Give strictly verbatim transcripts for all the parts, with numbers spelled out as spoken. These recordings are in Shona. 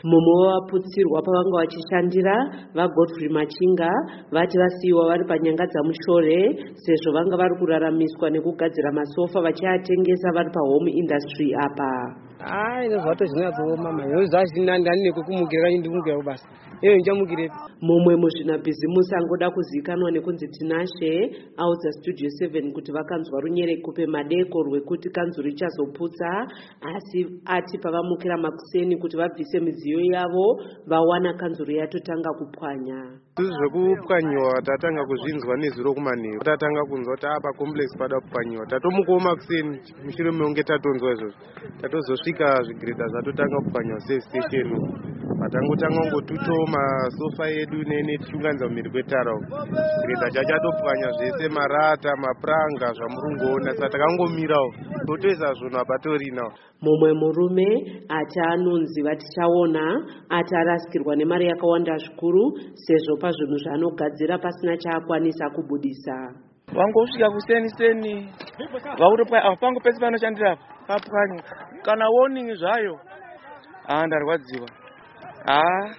Mumwe waputsirwa pavanga vachishandira vaGodfrey Machinga vati vasiyiwa vari panyanga dzamushore sezvo vanga vari kuraramiswa nekugadzira masofa vachiatengesa vari pahome industry apa. Ah, ino zvato zvinatsooma mama. Yo zvazina ndani nekukumukira kanyi ndikumukira kubasa. Iyo nchamukire. Mumwe muzvinabhizimusi angoda kuzikanwa nekunzi Tinashe audza Studio seven kuti vakanzwa runyereko pemadeko rwekuti kanzuru richazoputsa, asi ati pavamukira makuseni kuti vabvise midziyo yavo vawana kanzuru yatotanga kupwanya. Zvekupwanyiwa tatanga kuzvinzwa nezuro kumanheru. Tatanga kunzwa kuti apa complex pada kupwanyiwa. Tatomukawo makuseni mushure meunge tatonzwa izvozvo. Tatozosvika zvigireda zvatotanga kupwanyiwa service station. Matangotanga ngotuto masofa edu nene tichunganidza kumhiri kwetara uko. Gireda chachatopwanya zvese marata, mapranga zvamurungoona. Saka takangomirawo totoisa zvinhu apatorinawo. Mumwe murume ati anonzi vatichaona ati arasikirwa nemari yakawanda zvikuru sezvo pazvinhu zvaanogadzira pasina chaakwanisa kubudisa. Wangosvika kuseni seni vakutopa apango pese panoshandira papwanyu kana warning zvayo. Ah, ndarwadziwa. Ah,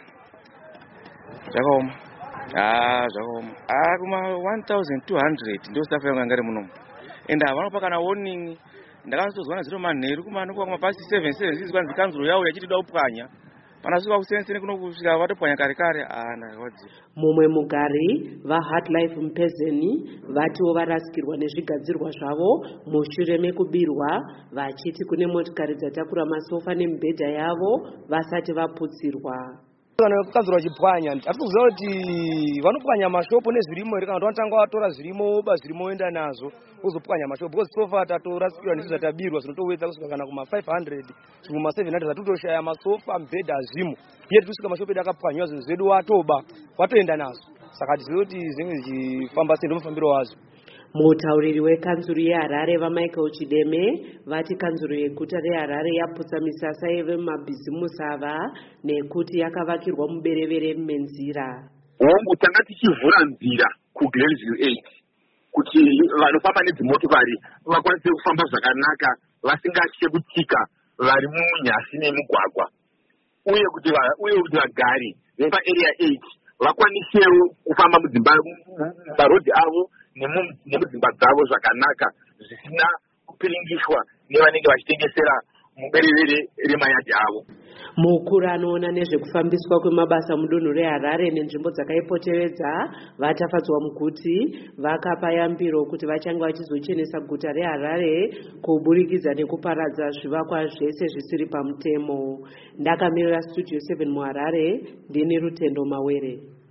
zvakaoma. Ah, zvakaoma. Ah, kuma one thousand two hundred ndio staff yangu ngari munomu. Enda vanopa kana warning. Ndakazozwana zviro manheru kumano kwa mapasi seven seven six kwanzi kanzuro yawo yachitida upwanya. Panasvika kusensene kuno kusvika vatopwanya kare kare. Ah, ndarwadziwa. Mumwe mugari vaHeart Life Mpezeni vatiwo varasikirwa nezvigadzirwa zvavo mushure mekubirwa vachiti kune motikari dzatakura masofa nemibhedha yavo vasati vaputsirwa. Kana kanzuro chipwanya atikuziva kuti vanopwanya mashopu nezvirimo here kana kuti vanotanga vatora zvirimo ba zvirimo enda nazo kuzopwanya mashopu because sofa tatorasikirwa nezvo zvatabirwa zvinotowedza kusvika kana kuma five hundred kuma seven hundred zvatotoshaya masofa mibhedha zvimo yetu kusvika mashopu edu akapwanywa zvinhu zvedu watoba watoenda nazo saka tizive kuti zvinenge zvichifamba sei ndomufambiro wazvo. Mutauriri wekanzuru yeHarare vaMichael Chideme vati kanzuru yeguta reHarare yaputsa misasa yevemabhizimusi ava nekuti yakavakirwa muberevere menzira. Hongu tanga tichivhura nzira kuGlenview eight kuti vanofamba nedzimotokari vakwanise kufamba zvakanaka vasingatye kutsika vari munyasi nemugwagwa, uye kuti uye kuti vagari vepaarea eight vakwanisewo kufamba mudzimba marodhi avo nemudzimba dzavo zvakanaka zvisina kupiringishwa nevanenge vachitengesera muberevere remayadhi avo. Mukuru anoona nezvekufambiswa kwemabasa mudunhu reHarare nenzvimbo dzakaipoteredza vatafadzwa mukuti vakapa yambiro kuti vachange vachizochenesa guta reHarare kuburikidza nekuparadza zvivakwa zvese zvisiri pamutemo. Ndakamirira Studio seven muHarare ndini Rutendo Mawere.